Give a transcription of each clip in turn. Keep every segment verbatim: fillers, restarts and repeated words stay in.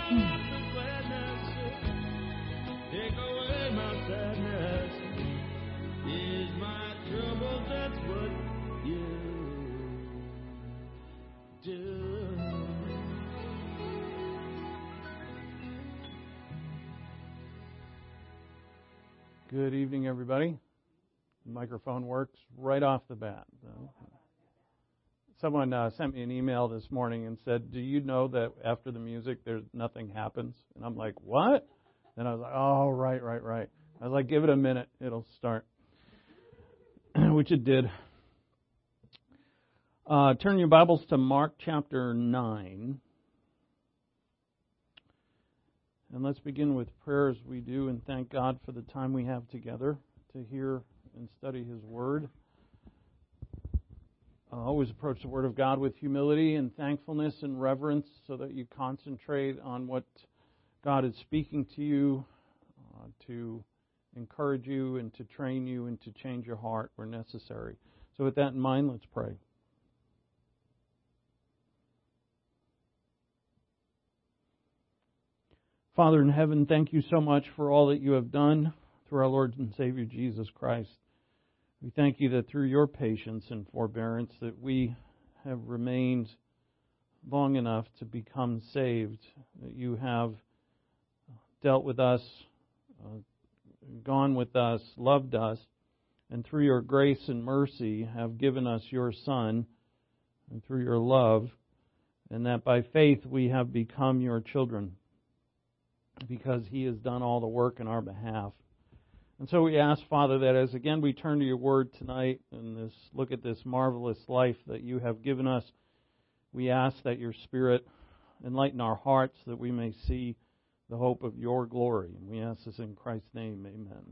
Take away my sadness. Ease my trouble, that's what you do. Good evening, everybody. The microphone works right off the bat. Someone uh, sent me an email this morning and said, do you know that after the music, there's nothing happens? And I'm like, what? And I was like, oh, right, right, right. I was like, give it a minute. It'll start. Which it did. Uh, turn your Bibles to Mark chapter nine. And let's begin with prayer as we do and thank God for the time we have together to hear and study His Word. Uh, always approach the Word of God with humility and thankfulness and reverence so that you concentrate on what God is speaking to you uh, to encourage you and to train you and to change your heart where necessary. So with that in mind, let's pray. Father in heaven, thank you so much for all that you have done through our Lord and Savior Jesus Christ. We thank you that through your patience and forbearance that we have remained long enough to become saved, that you have dealt with us, uh, gone with us, loved us, and through your grace and mercy have given us your Son, and through your love, and that by faith we have become your children, because He has done all the work in our behalf. And so we ask, Father, that as again we turn to your Word tonight and this look at this marvelous life that you have given us, we ask that your Spirit enlighten our hearts that we may see the hope of your glory. And we ask this in Christ's name, amen.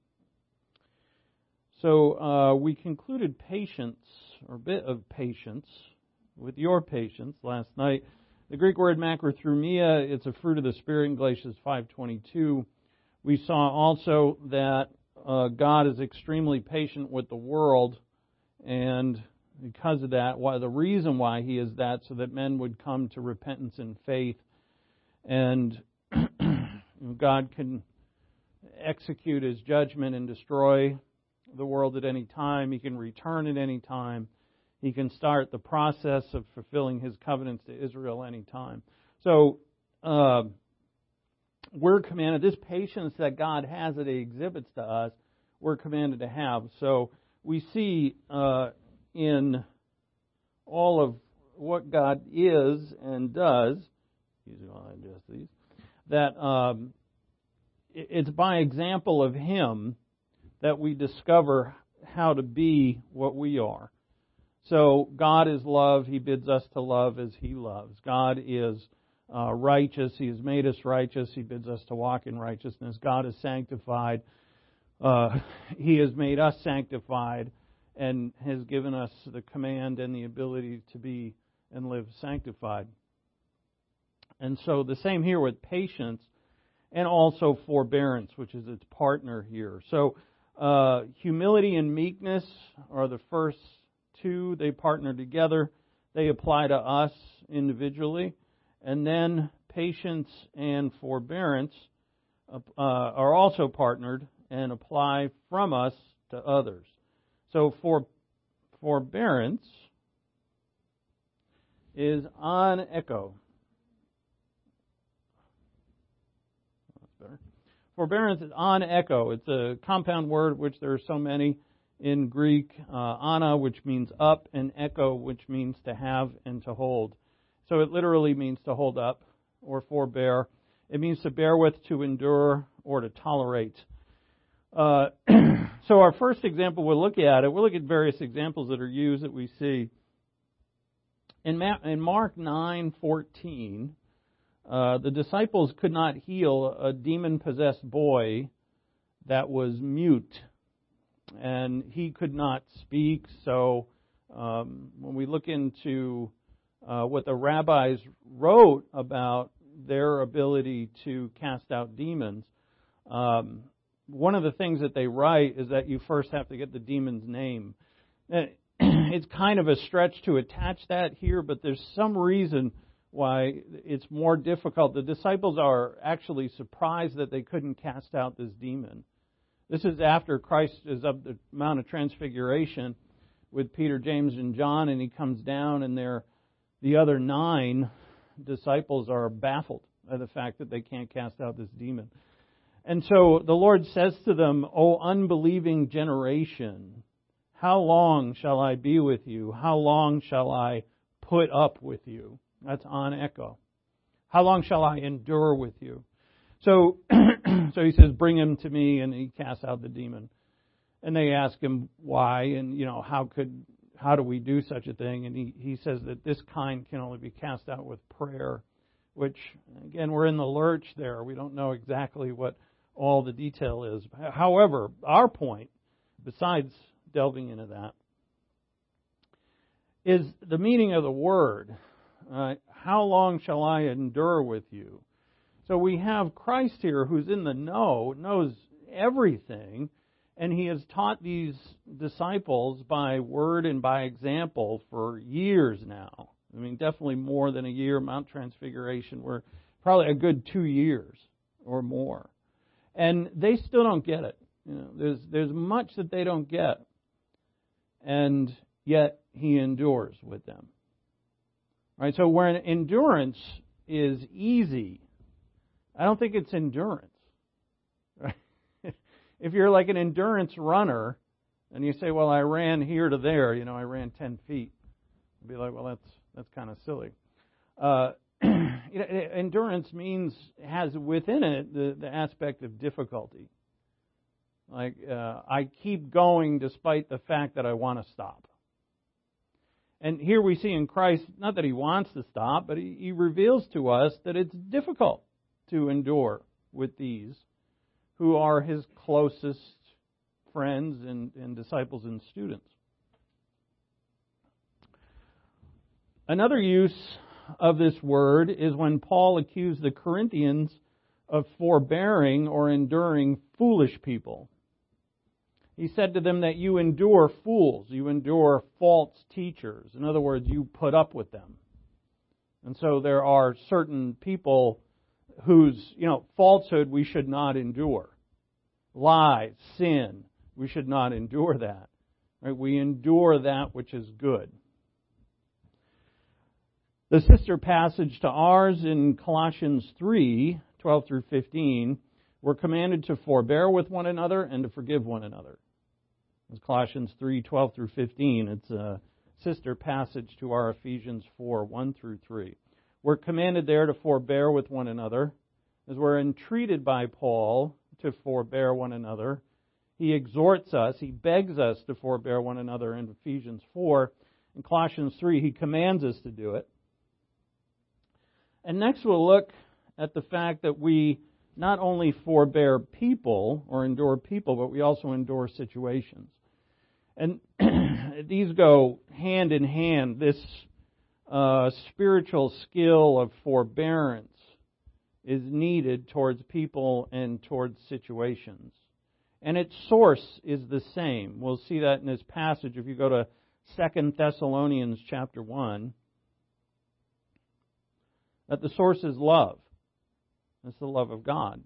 So uh, we concluded patience, or a bit of patience, with your patience last night. The Greek word macrothumia, it's a fruit of the Spirit in Galatians five twenty-two. We saw also that uh, God is extremely patient with the world, and because of that, why the reason why He is that, so that men would come to repentance and faith, and God can execute His judgment and destroy the world at any time. He can return at any time. He can start the process of fulfilling His covenants to Israel any time. So, uh, we're commanded, this patience that God has that He exhibits to us, we're commanded to have. So, we see uh, in all of what God is and does, excuse me while I adjust these, that um, it's by example of Him that we discover how to be what we are. So God is love. He bids us to love as He loves. God is uh, righteous. He has made us righteous. He bids us to walk in righteousness. God is sanctified. Uh, he has made us sanctified and has given us the command and the ability to be and live sanctified. And so the same here with patience and also forbearance, which is its partner here. So uh, humility and meekness are the first two. They partner together. They apply to us individually. And then patience and forbearance uh, are also partnered and apply from us to others. So for forbearance is on echo. That's better. Forbearance is on echo. It's a compound word, which there are so many. In Greek, uh, ana, which means up, and echo, which means to have and to hold. So it literally means to hold up or forbear. It means to bear with, to endure, or to tolerate. Uh, so our first example we'll look at it, we'll look at various examples that are used that we see. In, Ma- in Mark nine fourteen, uh, the disciples could not heal a demon-possessed boy that was mute. And he could not speak. So um, when we look into uh, what the rabbis wrote about their ability to cast out demons, um, one of the things that they write is that you first have to get the demon's name. It's kind of a stretch to attach that here, but there's some reason why it's more difficult. The disciples are actually surprised that they couldn't cast out this demon. This is after Christ is up the Mount of Transfiguration with Peter, James, and John, and he comes down, and they're, the other nine disciples are baffled by the fact that they can't cast out this demon. And so the Lord says to them, O unbelieving generation, how long shall I be with you? How long shall I put up with you? That's on echo. How long shall I endure with you? So, so he says, bring him to me, and he casts out the demon. And they ask him why, and you know, how could, how do we do such a thing? And he, he says that this kind can only be cast out with prayer, which, again, we're in the lurch there. We don't know exactly what all the detail is. However, our point, besides delving into that, is the meaning of the word. Uh, how long shall I endure with you? So we have Christ here who's in the know, knows everything, and he has taught these disciples by word and by example for years now. I mean, definitely more than a year. Mount Transfiguration, we're probably a good two years or more. And they still don't get it. You know, there's there's much that they don't get. And yet he endures with them. Right? So where endurance is easy, I don't think it's endurance. Right? If you're like an endurance runner and you say, well, I ran here to there, you know, I ran ten feet. You'd be like, well, that's that's kind of silly. Uh, you know, endurance means, has within it the, the aspect of difficulty. Like, uh, I keep going despite the fact that I want to stop. And here we see in Christ, not that he wants to stop, but he, he reveals to us that it's difficult to endure with these who are his closest friends and, and disciples and students. Another use of this word is when Paul accused the Corinthians of forbearing or enduring foolish people. He said to them that you endure fools, you endure false teachers. In other words, you put up with them. And so there are certain people whose, you know, falsehood we should not endure. Lies, sin, we should not endure that. Right? We endure that which is good. The sister passage to ours in Colossians three, twelve through fifteen, we're commanded to forbear with one another and to forgive one another. It's Colossians three, twelve through fifteen. It's a sister passage to our Ephesians four, one through three. We're commanded there to forbear with one another, as we're entreated by Paul to forbear one another. He exhorts us, he begs us to forbear one another in Ephesians four. In Colossians three, he commands us to do it. And next we'll look at the fact that we not only forbear people or endure people, but we also endure situations. And these go hand in hand. This uh, spiritual skill of forbearance is needed towards people and towards situations. And its source is the same. We'll see that in this passage. If you go to Second Thessalonians chapter one, that the source is love. It's the love of God.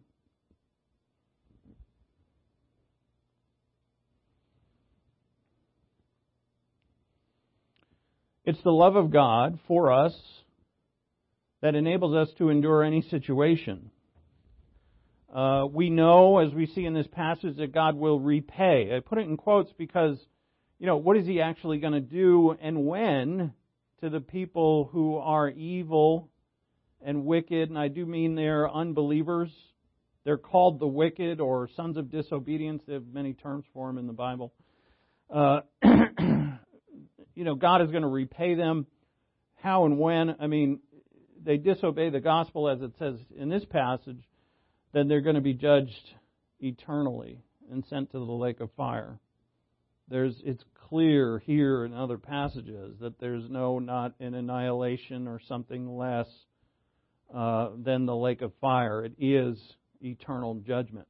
It's the love of God for us that enables us to endure any situation. Uh, we know, as we see in this passage, that God will repay. I put it in quotes because, you know, what is He actually going to do and when to the people who are evil and wicked? And I do mean they're unbelievers. They're called the wicked or sons of disobedience. They have many terms for them in the Bible. Uh, you know, God is going to repay them. How and when? I mean, they disobey the gospel, as it says in this passage, then they're going to be judged eternally and sent to the lake of fire. There's, it's clear here in other passages that there's no, not an annihilation or something less uh, than the lake of fire. It is eternal judgment.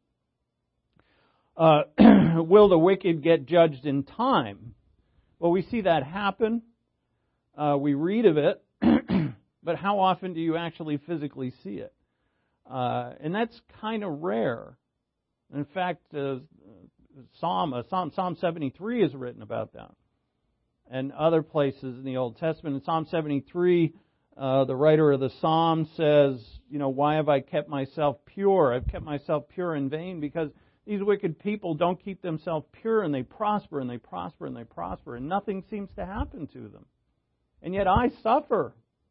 Uh, will the wicked get judged in time? Well, we see that happen. Uh, we read of it. but how often do you actually physically see it? Uh, and that's kind of rare. In fact, uh, Psalm, uh, Psalm Psalm seventy-three is written about that, and other places in the Old Testament. In Psalm seventy-three, uh, the writer of the Psalm says, "You know, why have I kept myself pure? I've kept myself pure in vain because these wicked people don't keep themselves pure, and they prosper and they prosper and they prosper, and nothing seems to happen to them, and yet I suffer."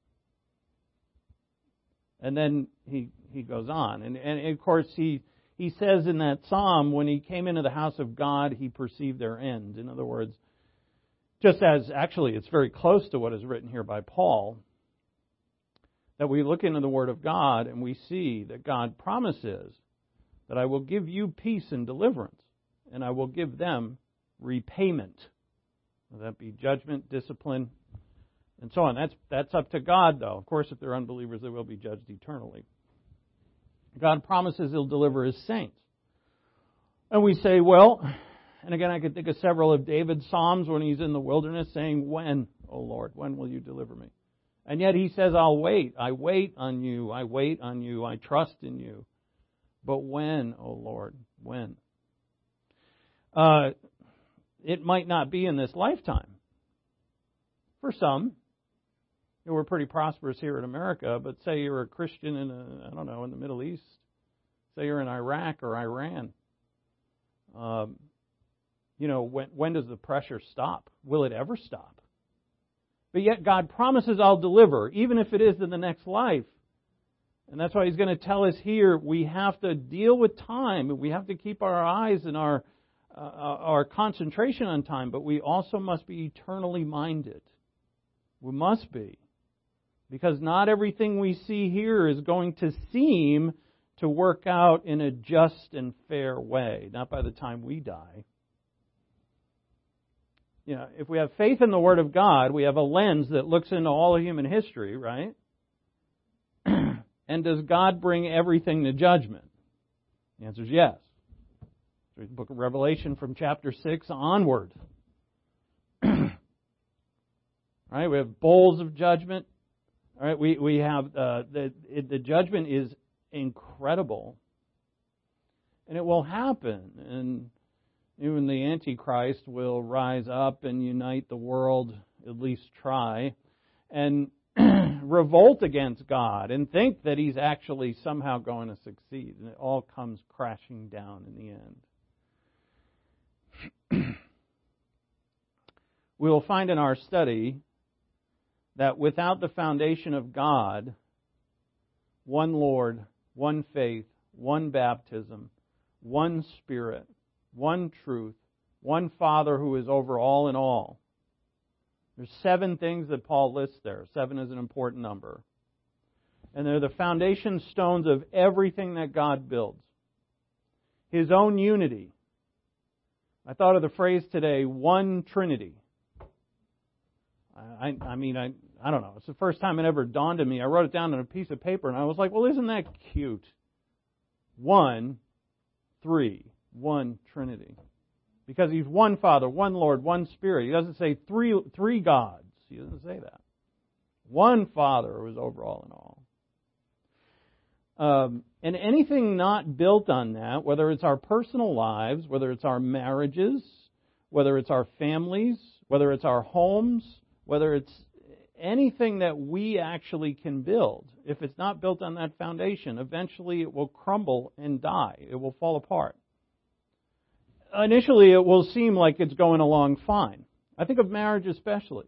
And then he he goes on, and and of course he. He says in that psalm, when he came into the house of God, he perceived their end. In other words, just as actually it's very close to what is written here by Paul, that we look into the Word of God and we see that God promises that I will give you peace and deliverance, and I will give them repayment. Whether that be judgment, discipline, and so on. That's, that's up to God, though. Of course, if they're unbelievers, they will be judged eternally. God promises He'll deliver His saints. And we say, well, and again, I could think of several of David's Psalms when he's in the wilderness saying, "When, O Lord, when will you deliver me?" And yet he says, "I'll wait. I wait on you. I wait on you. I trust in you. But when, O Lord, when?" Uh, it might not be in this lifetime. For some, we're pretty prosperous here in America, but say you're a Christian in, a, I don't know, in the Middle East. Say you're in Iraq or Iran. Um, you know, when, when does the pressure stop? Will it ever stop? But yet God promises I'll deliver, even if it is in the next life. And that's why He's going to tell us here, we have to deal with time. We have to keep our eyes and our, uh, our concentration on time, but we also must be eternally minded. We must be. Because not everything we see here is going to seem to work out in a just and fair way. Not by the time we die. You know, if we have faith in the Word of God, we have a lens that looks into all of human history, right? And does God bring everything to judgment? The answer is yes. Read the book of Revelation from chapter six onward. Right? We have bowls of judgment. All right, we we have uh, the it, the judgment is incredible, and it will happen, and even the Antichrist will rise up and unite the world, at least try, and revolt against God and think that he's actually somehow going to succeed, and it all comes crashing down in the end. We will find in our study that without the foundation of God, one Lord, one faith, one baptism, one Spirit, one truth, one Father who is over all in all. There's seven things that Paul lists there. Seven is an important number. And they're the foundation stones of everything that God builds. His own unity. I thought of the phrase today, one Trinity. I, I mean, I I don't know. It's the first time it ever dawned on me. I wrote it down on a piece of paper, and I was like, well, isn't that cute? One, three, one Trinity. Because He's one Father, one Lord, one Spirit. He doesn't say three three gods. He doesn't say that. One Father who is over all in all. Um, and anything not built on that, whether it's our personal lives, whether it's our marriages, whether it's our families, whether it's our homes, whether it's anything that we actually can build, if it's not built on that foundation, eventually it will crumble and die. It will fall apart. Initially, it will seem like it's going along fine. I think of marriage especially.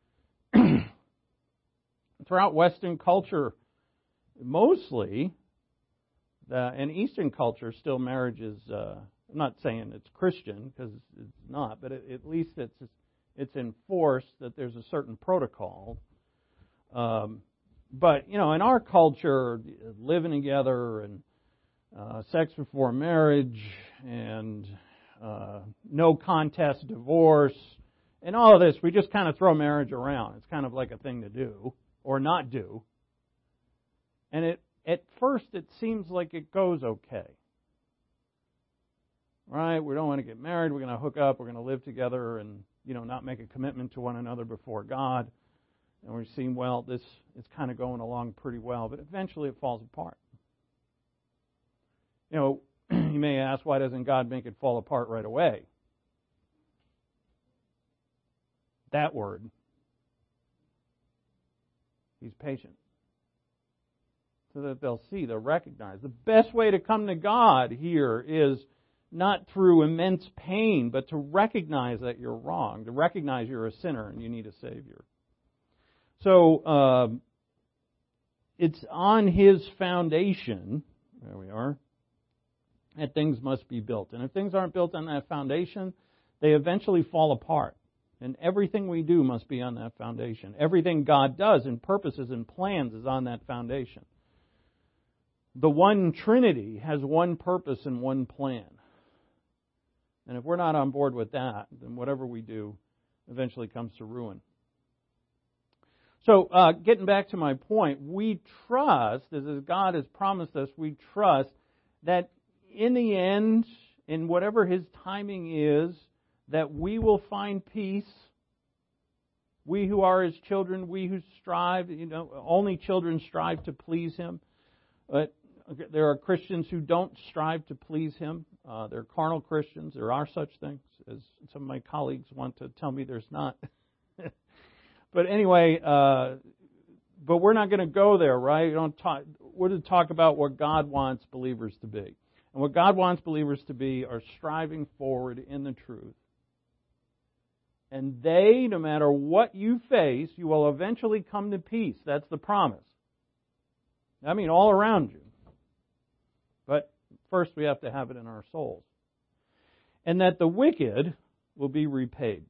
Throughout Western culture, mostly, uh, and Eastern culture, still marriage is, uh, I'm not saying it's Christian, because it's not, but it, at least it's it's enforced that there's a certain protocol. Um, but, you know, in our culture, living together and uh, sex before marriage and uh, no contest divorce and all of this, we just kind of throw marriage around. It's kind of like a thing to do or not do. And it at first it seems like it goes okay. Right? We don't want to get married. We're going to hook up. We're going to live together and, you know, not make a commitment to one another before God. And we're seeing, well, this is kind of going along pretty well, but eventually it falls apart. You know, you may ask, why doesn't God make it fall apart right away? That word. He's patient. So that they'll see, they'll recognize. The best way to come to God here is not through immense pain, but to recognize that you're wrong, to recognize you're a sinner and you need a Savior. So, uh, it's on His foundation, there we are, that things must be built. And if things aren't built on that foundation, they eventually fall apart. And everything we do must be on that foundation. Everything God does and purposes and plans is on that foundation. The one Trinity has one purpose and one plan. And if we're not on board with that, then whatever we do eventually comes to ruin. So, uh, getting back to my point, we trust, as God has promised us, we trust that in the end, in whatever His timing is, that we will find peace. We who are His children, we who strive, you know, only children strive to please Him. But there are Christians who don't strive to please Him. Uh, they're carnal Christians. There are such things, as some of my colleagues want to tell me there's not. But anyway, uh, but we're not going to go there, right? We don't talk, we're to talk about what God wants believers to be. And what God wants believers to be are striving forward in the truth. And they, no matter what you face, you will eventually come to peace. That's the promise. I mean, all around you. But first we have to have it in our souls. And that the wicked will be repaid.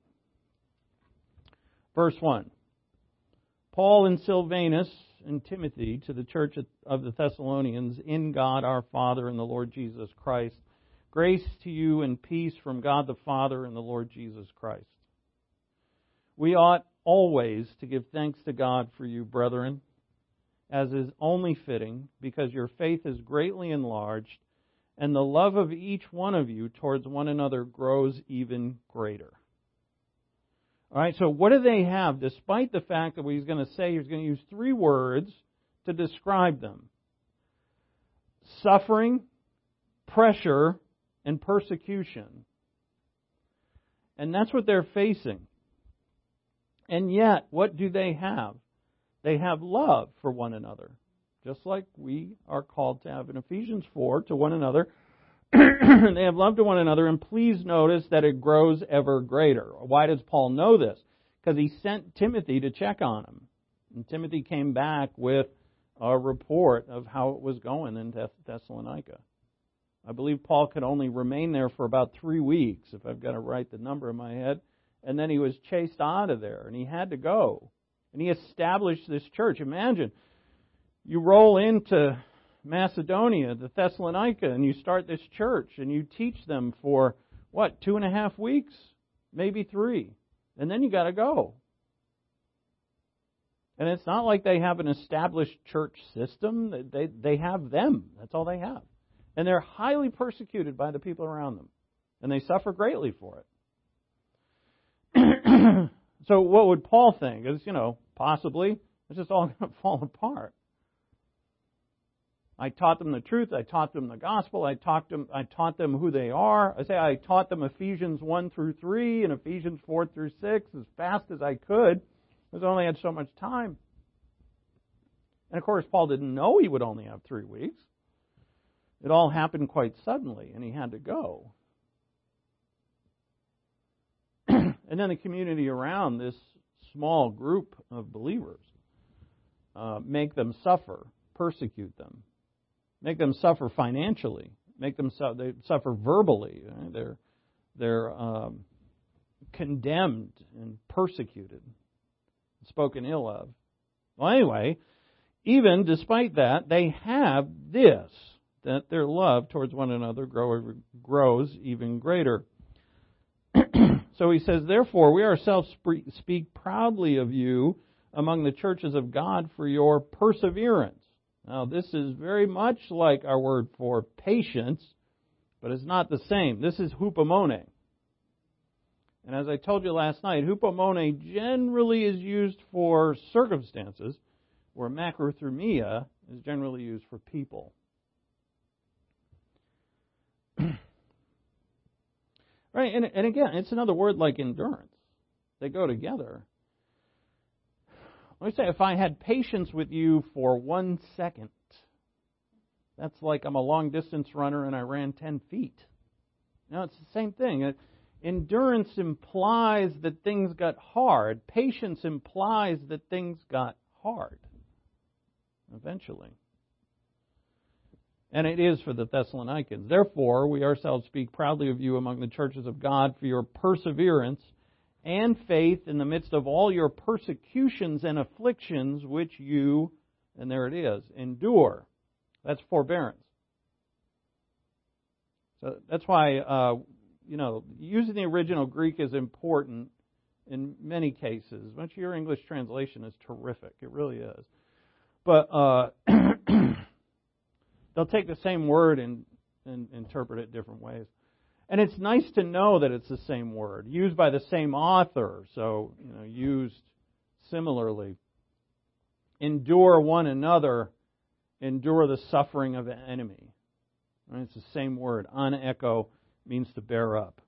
Verse one. Paul and Silvanus and Timothy to the church of the Thessalonians, in God our Father and the Lord Jesus Christ. Grace to you and peace from God the Father and the Lord Jesus Christ. We ought always to give thanks to God for you, brethren, as is only fitting, because your faith is greatly enlarged, and the love of each one of you towards one another grows even greater. All right, so what do they have, despite the fact that what he's going to say, he's going to use three words to describe them: suffering, pressure, and persecution. And that's what they're facing. And yet, what do they have? They have love for one another, just like we are called to have in Ephesians four to one another. They have love to one another, and please notice that it grows ever greater. Why does Paul know this? Because he sent Timothy to check on him. And Timothy came back with a report of how it was going in Thessalonica. I believe Paul could only remain there for about three weeks, if I've got to write the number in my head. And then he was chased out of there, and he had to go. And he established this church. Imagine, you roll into Macedonia, the Thessalonica, and you start this church, and you teach them for, what, two and a half weeks? Maybe three. And then you got to go. And it's not like they have an established church system. They, they have them. That's all they have. And they're highly persecuted by the people around them. And they suffer greatly for it. So what would Paul think? Is, you know, possibly, it's just all going to fall apart. I taught them the truth. I taught them the gospel. I taught them, I taught them who they are. I say I taught them Ephesians one through three and Ephesians four through six as fast as I could, because I only had so much time. And of course, Paul didn't know he would only have three weeks. It all happened quite suddenly, and he had to go. And then the community around this small group of believers uh, make them suffer, persecute them, make them suffer financially, make them su- they suffer verbally. Right? They're they're um, condemned and persecuted, spoken ill of. Well, anyway, even despite that, they have this, that their love towards one another grow, grows even greater. So he says, therefore, we ourselves speak proudly of you among the churches of God for your perseverance. Now, this is very much like our word for patience, but it's not the same. This is hupomone. And as I told you last night, hupomone generally is used for circumstances, where macrothumia is generally used for people. Right, and, and again, it's another word like endurance. They go together. Let me say, if I had patience with you for one second, that's like I'm a long-distance runner and I ran ten feet. Now, it's the same thing. Endurance implies that things got hard. Patience implies that things got hard eventually. And it is for the Thessalonians. Therefore, we ourselves speak proudly of you among the churches of God for your perseverance and faith in the midst of all your persecutions and afflictions which you, and there it is, endure. That's forbearance. So that's why, uh, you know, using the original Greek is important in many cases. Much of your English translation is terrific. It really is. But uh, they'll take the same word and, and interpret it different ways. And it's nice to know that it's the same word, used by the same author, so, you know, used similarly. Endure one another, endure the suffering of an enemy. Right? It's the same word. Anecho means to bear up.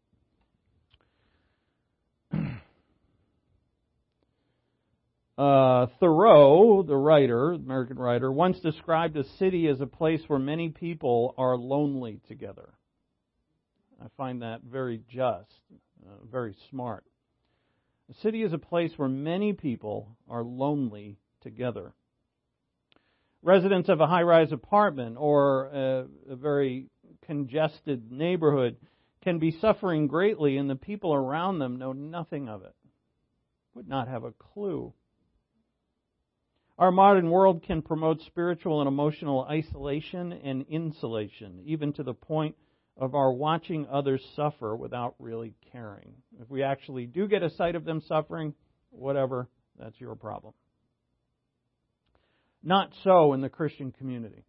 Uh, Thoreau, the writer, American writer, once described a city as a place where many people are lonely together. I find that very just, uh, very smart. A city is a place where many people are lonely together. Residents of a high-rise apartment or a, a very congested neighborhood can be suffering greatly, and the people around them know nothing of it, would not have a clue. Our modern world can promote spiritual and emotional isolation and insulation, even to the point of our watching others suffer without really caring. If we actually do get a sight of them suffering, whatever, that's your problem. Not so in the Christian community.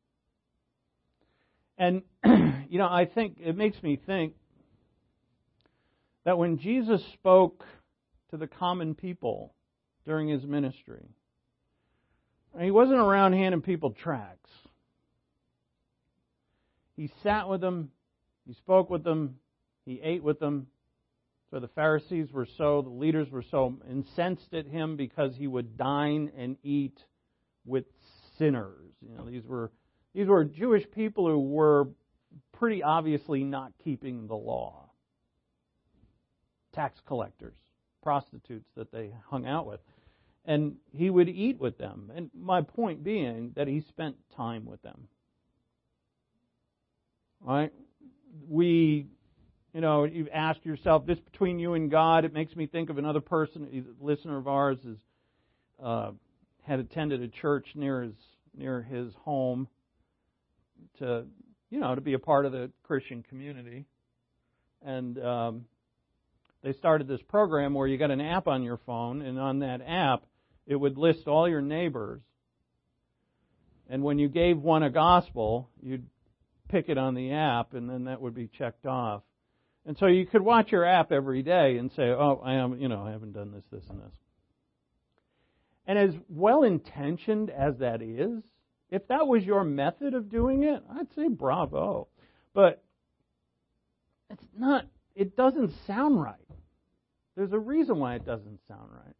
And, you know, I think, it makes me think that when Jesus spoke to the common people during His ministry, He wasn't around handing people tracts. He sat with them, He spoke with them, He ate with them. So the Pharisees were so, the leaders were so incensed at Him because He would dine and eat with sinners. You know, these were these were Jewish people who were pretty obviously not keeping the law. Tax collectors, prostitutes that they hung out with. And He would eat with them. And my point being that He spent time with them. All right? We, you know, you've asked yourself, this between you and God, it makes me think of another person, a listener of ours, is, uh, had attended a church near his near his home to, you know, to be a part of the Christian community. And um, they started this program where you got an app on your phone, and on that app, it would list all your neighbors. And when you gave one a gospel, you'd pick it on the app, and then that would be checked off. And so you could watch your app every day and say, oh, I am, you know, I haven't done this, this, and this. And as well-intentioned as that is, if that was your method of doing it, I'd say bravo. But it's not, it doesn't sound right. There's a reason why it doesn't sound right.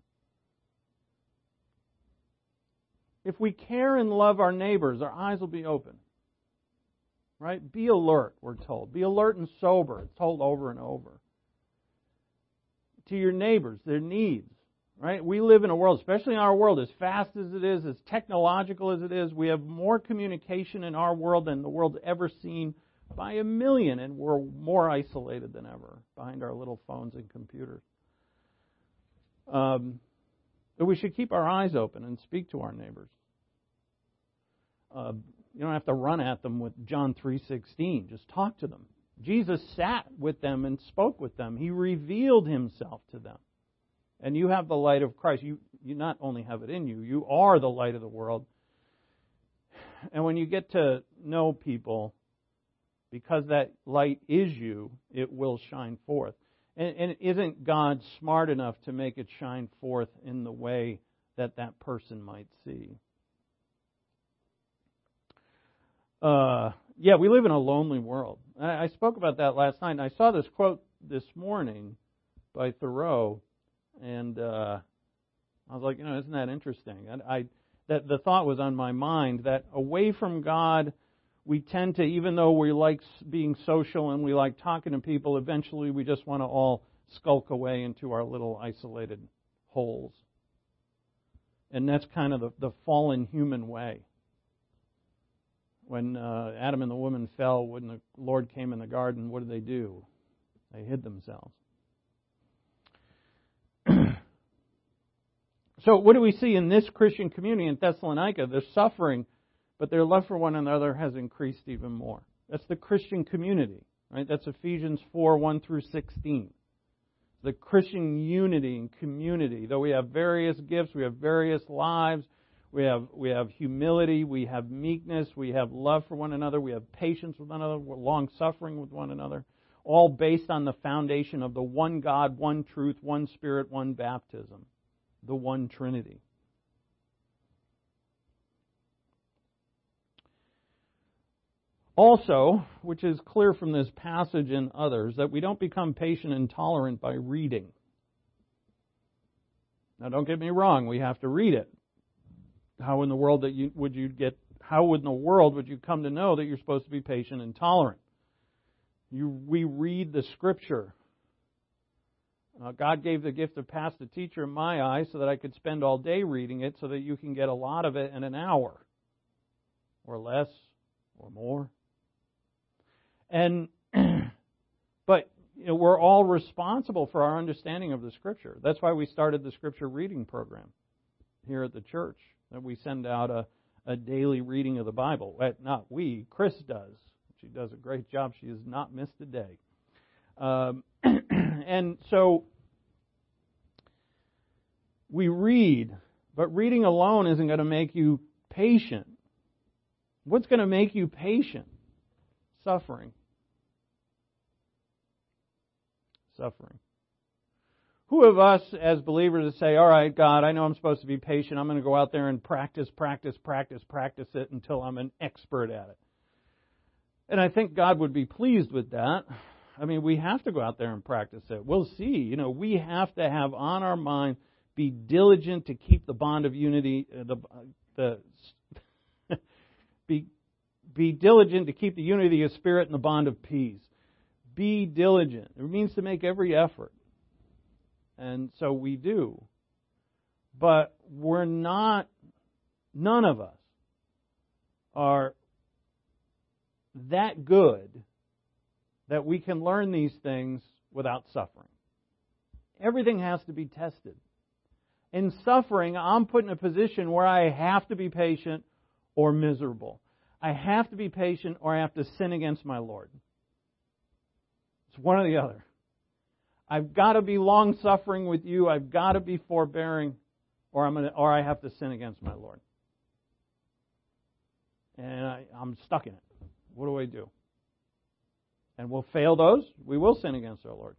If we care and love our neighbors, our eyes will be open. Right? Be alert, we're told. Be alert and sober. It's told over and over. To your neighbors, their needs. Right? We live in a world, especially in our world, as fast as it is, as technological as it is, we have more communication in our world than the world's ever seen by a million, and we're more isolated than ever behind our little phones and computers. Um, but we should keep our eyes open and speak to our neighbors. Uh, you don't have to run at them with John three sixteen. Just talk to them. Jesus sat with them and spoke with them. He revealed Himself to them. And you have the light of Christ. You, you not only have it in you, you are the light of the world. And when you get to know people, because that light is you, it will shine forth. And, and isn't God smart enough to make it shine forth in the way that that person might see? Uh, yeah, we live in a lonely world. I, I spoke about that last night, and I saw this quote this morning by Thoreau, and uh, I was like, you know, isn't that interesting? And I that the thought was on my mind that away from God, we tend to, even though we like being social and we like talking to people, eventually we just want to all skulk away into our little isolated holes. And that's kind of the, the fallen human way. When uh, Adam and the woman fell, when the Lord came in the garden, what did they do? They hid themselves. So what do we see in this Christian community in Thessalonica? They're suffering, but their love for one another has increased even more. That's the Christian community, right? That's Ephesians four, one through sixteen. The Christian unity and community. Though we have various gifts, we have various lives, we have we have humility, we have meekness, we have love for one another, we have patience with one another, we're long suffering with one another, all based on the foundation of the one God, one truth, one Spirit, one baptism, the one Trinity. Also, which is clear from this passage and others, that we don't become patient and tolerant by reading. Now, don't get me wrong; we have to read it. How in the world that you would you get? How in the world would you come to know that you're supposed to be patient and tolerant? You, we read the Scripture. Uh, God gave the gift of past a teacher in my eyes so that I could spend all day reading it, so that you can get a lot of it in an hour, or less, or more. And, but you know, we're all responsible for our understanding of the Scripture. That's why we started the Scripture reading program here at the church. That we send out a, a daily reading of the Bible. Not we, Chris does. She does a great job. She has not missed a day. Um, and so we read, but reading alone isn't going to make you patient. What's going to make you patient? Suffering. Suffering. Who of us as believers say, all right, God, I know I'm supposed to be patient. I'm going to go out there and practice, practice, practice, practice it until I'm an expert at it. And I think God would be pleased with that. I mean, we have to go out there and practice it. We'll see. You know, we have to have on our mind, be diligent to keep the bond of unity, uh, the the be be diligent to keep the unity of spirit and the bond of peace. Be diligent. It means to make every effort. And so we do. But we're not, none of us are that good that we can learn these things without suffering. Everything has to be tested. In suffering, I'm put in a position where I have to be patient or miserable. I have to be patient or I have to sin against my Lord. It's one or the other. I've got to be long-suffering with you. I've got to be forbearing, or I'm gonna, or I have to sin against my Lord. And I, I'm stuck in it. What do I do? And we'll fail those. We will sin against our Lord.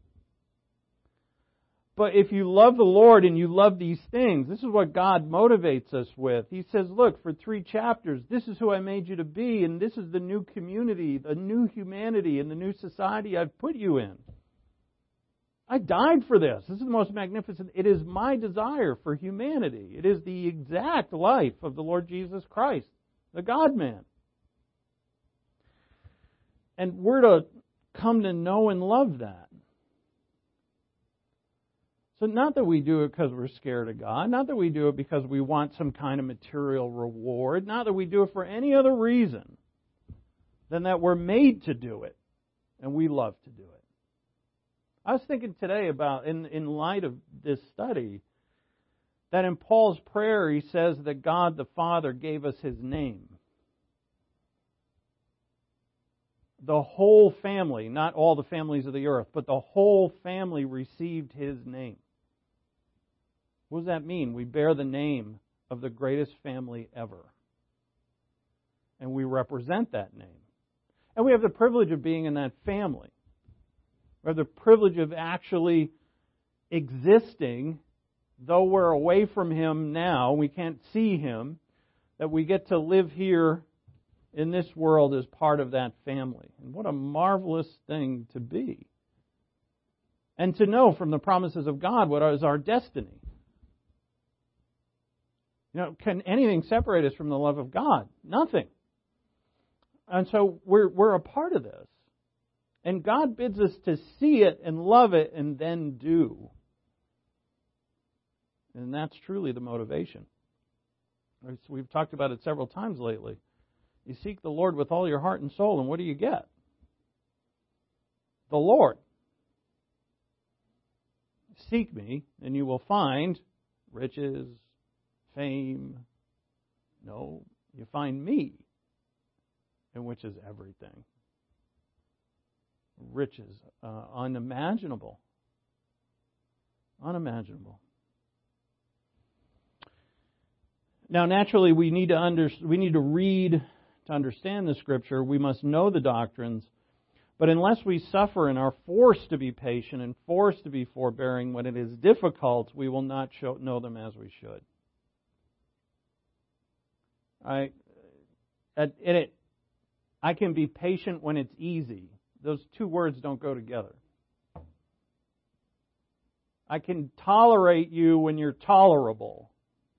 But if you love the Lord and you love these things, this is what God motivates us with. He says, look, for three chapters, this is who I made you to be, and this is the new community, the new humanity, and the new society I've put you in. I died for this. This is the most magnificent. It is my desire for humanity. It is the exact life of the Lord Jesus Christ, the God-man. And we're to come to know and love that. So not that we do it because we're scared of God, not that we do it because we want some kind of material reward, not that we do it for any other reason than that we're made to do it, and we love to do it. I was thinking today about, in, in light of this study, that in Paul's prayer he says that God the Father gave us His name. The whole family, not all the families of the earth, but the whole family received His name. What does that mean? We bear the name of the greatest family ever. And we represent that name. And we have the privilege of being in that family. We have the privilege of actually existing, though we're away from Him now, we can't see Him, that we get to live here in this world as part of that family. And what a marvelous thing to be. And to know from the promises of God what is our destiny. You know, can anything separate us from the love of God? Nothing. And so we're we're a part of this. And God bids us to see it and love it and then do. And that's truly the motivation. We've talked about it several times lately. You seek the Lord with all your heart and soul, and what do you get? The Lord. Seek me, and you will find riches, fame. No, you find me, and which is everything. Riches, uh, unimaginable. Unimaginable. Now, naturally, we need to under, we need to read to understand the Scripture. We must know the doctrines. But unless we suffer and are forced to be patient and forced to be forbearing when it is difficult, we will not show, know them as we should. I, at, in it, I can be patient when it's easy. Those two words don't go together. I can tolerate you when you're tolerable.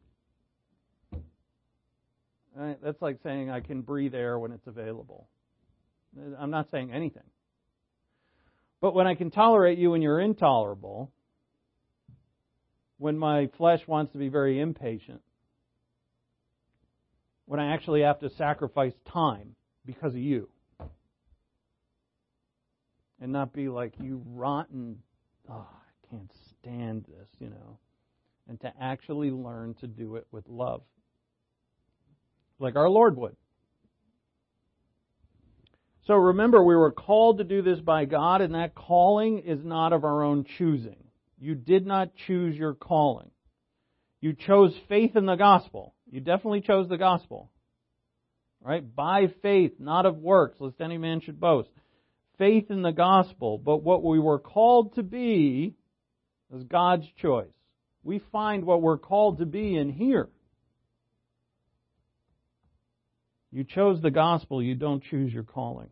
Right? That's like saying I can breathe air when it's available. I'm not saying anything. But when I can tolerate you when you're intolerable, when my flesh wants to be very impatient, when I actually have to sacrifice time because of you, and not be like, you rotten, oh, I can't stand this, you know, and to actually learn to do it with love, like our Lord would. So remember, we were called to do this by God, and that calling is not of our own choosing. You did not choose your calling. You chose faith in the gospel. You definitely chose the gospel. Right? By faith, not of works, lest any man should boast. Faith in the gospel. But what we were called to be is God's choice. We find what we're called to be in here. You chose the gospel. You don't choose your calling.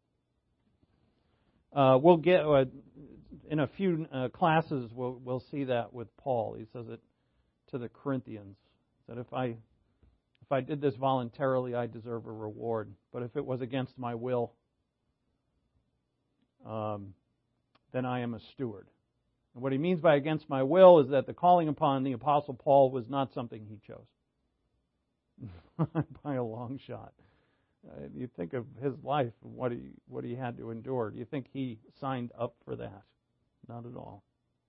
Uh, we'll get uh, in a few uh, classes. We'll we'll see that with Paul. He says it to the Corinthians that if I if I did this voluntarily, I deserve a reward. But if it was against my will, um, then I am a steward. And what he means by against my will is that the calling upon the Apostle Paul was not something he chose. By a long shot. Uh, you think of his life and what he what he had to endure. Do you think he signed up for that? Not at all.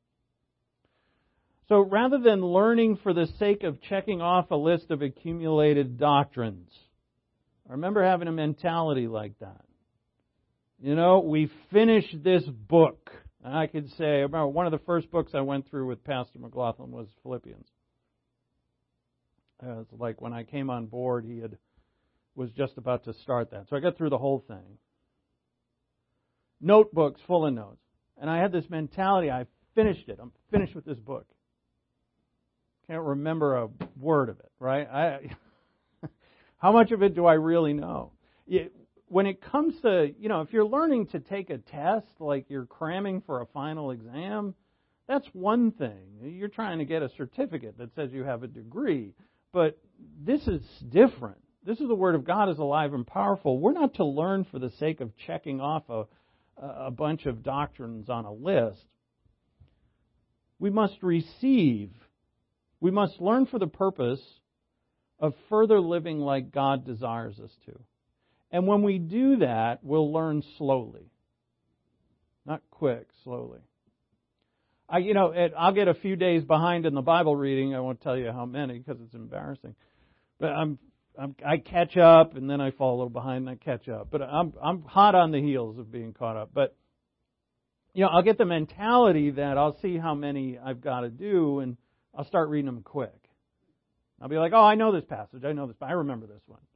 So rather than learning for the sake of checking off a list of accumulated doctrines, I remember having a mentality like that. You know, we finished this book. And I could say, I remember one of the first books I went through with Pastor McLaughlin was Philippians. Uh, it's like when I came on board, he had was just about to start that. So I got through the whole thing. Notebooks full of notes. And I had this mentality, I finished it. I'm finished with this book. Can't remember a word of it, right? I, how much of it do I really know? It, when it comes to, you know, if you're learning to take a test, like you're cramming for a final exam, that's one thing. You're trying to get a certificate that says you have a degree. But this is different. This is the Word of God is alive and powerful. We're not to learn for the sake of checking off a, a bunch of doctrines on a list. We must receive. We must learn for the purpose of further living like God desires us to. And when we do that, we'll learn slowly. Not quick, slowly. I, you know, it, I'll get a few days behind in the Bible reading. I won't tell you how many because it's embarrassing. But I'm, I'm, I catch up and then I fall a little behind and I catch up. But I'm, I'm hot on the heels of being caught up. But, you know, I'll get the mentality that I'll see how many I've got to do and I'll start reading them quick. I'll be like, oh, I know this passage. I know this. I remember this one.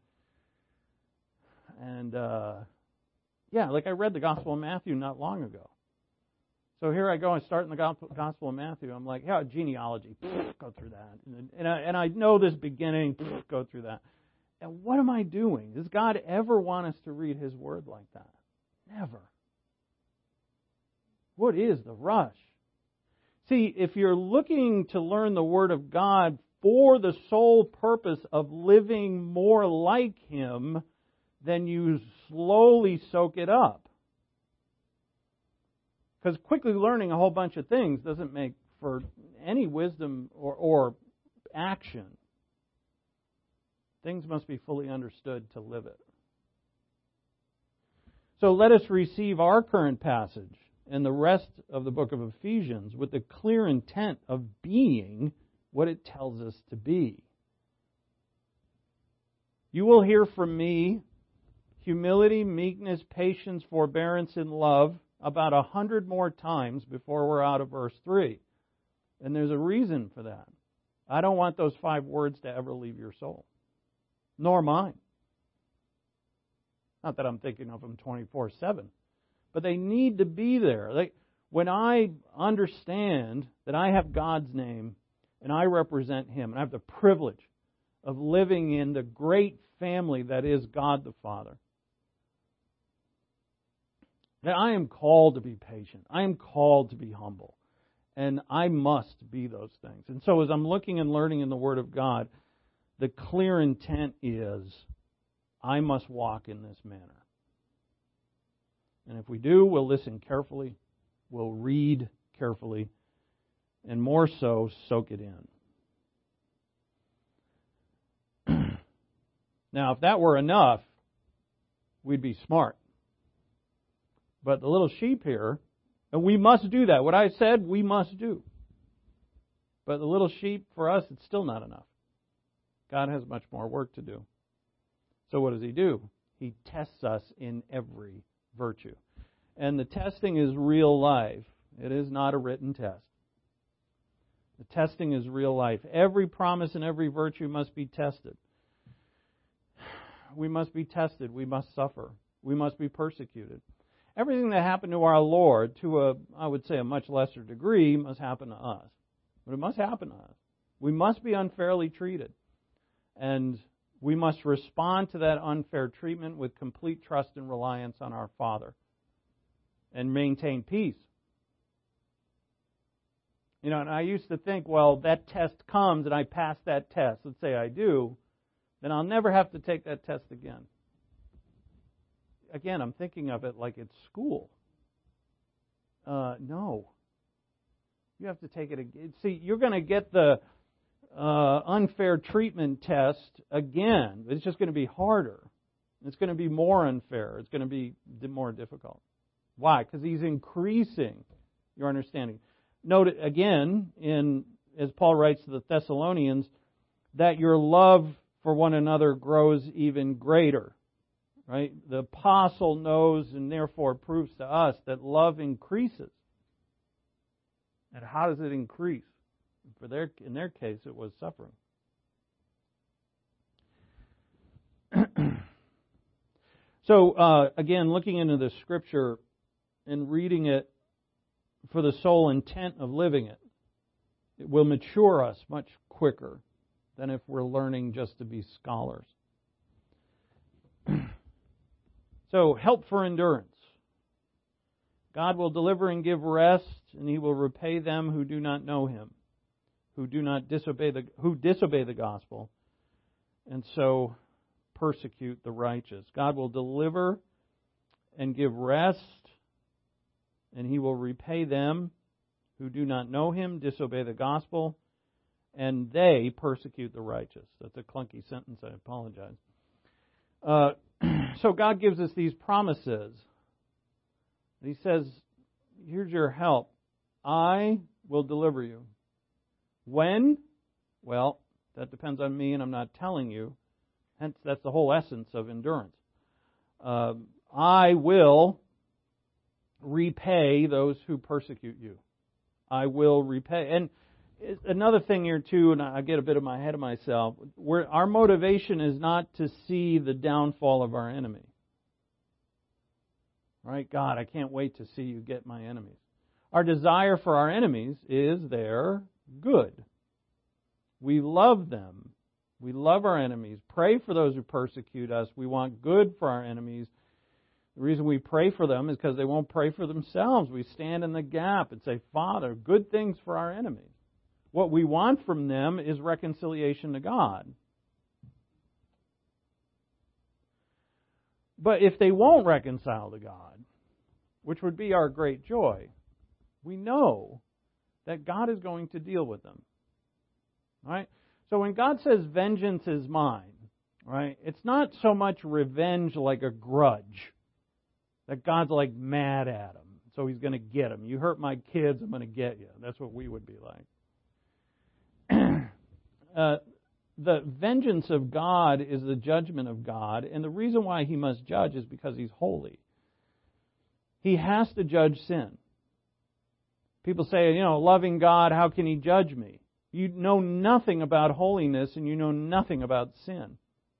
And, uh, yeah, like I read the Gospel of Matthew not long ago. So here I go, I start in the Gospel of Matthew. I'm like, yeah, genealogy, go through that. And, and, I, and I know this beginning, go through that. And what am I doing? Does God ever want us to read His Word like that? Never. What is the rush? See, if you're looking to learn the Word of God for the sole purpose of living more like Him, then you slowly soak it up. Because quickly learning a whole bunch of things doesn't make for any wisdom or, or action. Things must be fully understood to live it. So let us receive our current passage and the rest of the book of Ephesians with the clear intent of being what it tells us to be. You will hear from me humility, meekness, patience, forbearance, and love about a hundred more times before we're out of verse three. And there's a reason for that. I don't want those five words to ever leave your soul. Nor mine. Not that I'm thinking of them twenty-four seven. But they need to be there. They, when I understand that I have God's name and I represent Him, and I have the privilege of living in the great family that is God the Father, that I am called to be patient. I am called to be humble. And I must be those things. And so as I'm looking and learning in the Word of God, the clear intent is, I must walk in this manner. And if we do, we'll listen carefully, we'll read carefully, and more so, soak it in. Now, if that were enough, we'd be smart. But the little sheep here, and we must do that. What I said, we must do. But the little sheep, for us, it's still not enough. God has much more work to do. So what does He do? He tests us in every virtue. And the testing is real life. It is not a written test. The testing is real life. Every promise and every virtue must be tested. We must be tested. We must suffer. We must be persecuted. Everything that happened to our Lord, to a, I would say, a much lesser degree, must happen to us. But it must happen to us. We must be unfairly treated. And we must respond to that unfair treatment with complete trust and reliance on our Father. And maintain peace. You know, and I used to think, well, that test comes and I pass that test. Let's say I do. Then I'll never have to take that test again. Again, I'm thinking of it like it's school. Uh, no. You have to take it again. See, you're going to get the uh, unfair treatment test again. It's just going to be harder. It's going to be more unfair. It's going to be more difficult. Why? Because He's increasing your understanding. Note again, in as Paul writes to the Thessalonians, that your love for one another grows even greater. Right? The apostle knows and therefore proves to us that love increases. And how does it increase? For their, in their case, it was suffering. So, uh, again, looking into the Scripture and reading it for the sole intent of living it, it will mature us much quicker than if we're learning just to be scholars. So, help for endurance. God will deliver and give rest, and He will repay them who do not know Him, who do not disobey the who disobey the gospel, and so persecute the righteous. God will deliver and give rest, and He will repay them who do not know Him, disobey the gospel, and they persecute the righteous. That's a clunky sentence, I apologize. Uh, so God gives us these promises. He says, here's your help. I will deliver you. When? Well, that depends on me, and I'm not telling you. Hence, that's the whole essence of endurance. Uh, I will repay those who persecute you. I will repay. And another thing here, too, and I get a bit of my head of myself, where our motivation is not to see the downfall of our enemy. Right? God, I can't wait to see you get my enemies. Our desire for our enemies is their good. We love them. We love our enemies. Pray for those who persecute us. We want good for our enemies. The reason we pray for them is because they won't pray for themselves. We stand in the gap and say, Father, good things for our enemies. What we want from them is reconciliation to God. But if they won't reconcile to God, which would be our great joy, we know that God is going to deal with them. Right? So when God says vengeance is mine, right, it's not so much revenge like a grudge. That God's like mad at him, so He's going to get him. You hurt my kids, I'm going to get you. That's what we would be like. uh, the vengeance of God is the judgment of God, and the reason why He must judge is because He's holy. He has to judge sin. People say, you know, loving God, how can He judge me? You know nothing about holiness, and you know nothing about sin.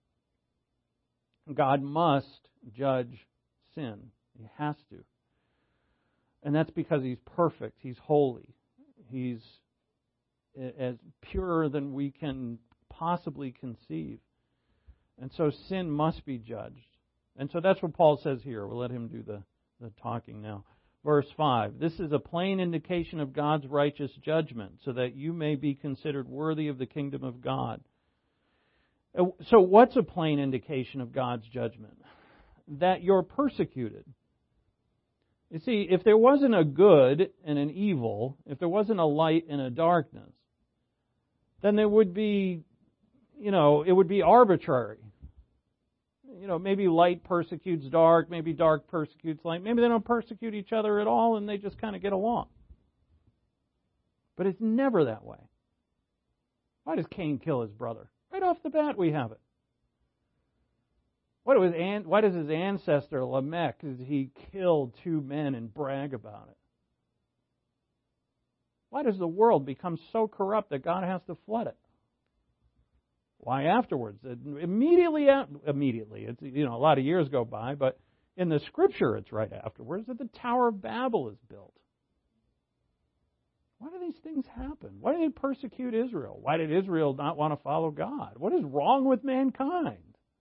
God must judge sin. He has to. And that's because He's perfect. He's holy. He's as pure than we can possibly conceive. And so sin must be judged. And so that's what Paul says here. We'll let him do the, the talking now. Verse five, this is a plain indication of God's righteous judgment, so that you may be considered worthy of the kingdom of God. So what's a plain indication of God's judgment? That you're persecuted. You see, if there wasn't a good and an evil, if there wasn't a light and a darkness, then there would be, you know, it would be arbitrary. You know, maybe light persecutes dark, maybe dark persecutes light, maybe they don't persecute each other at all and they just kind of get along. But it's never that way. Why does Cain kill his brother? Right off the bat we have it. Why does, why does his ancestor Lamech, did he kill two men and brag about it? Why does the world become so corrupt that God has to flood it? Why afterwards? Immediately, immediately. It's, you know, a lot of years go by, but in the Scripture it's right afterwards that the Tower of Babel is built. Why do these things happen? Why do they persecute Israel? Why did Israel not want to follow God? What is wrong with mankind?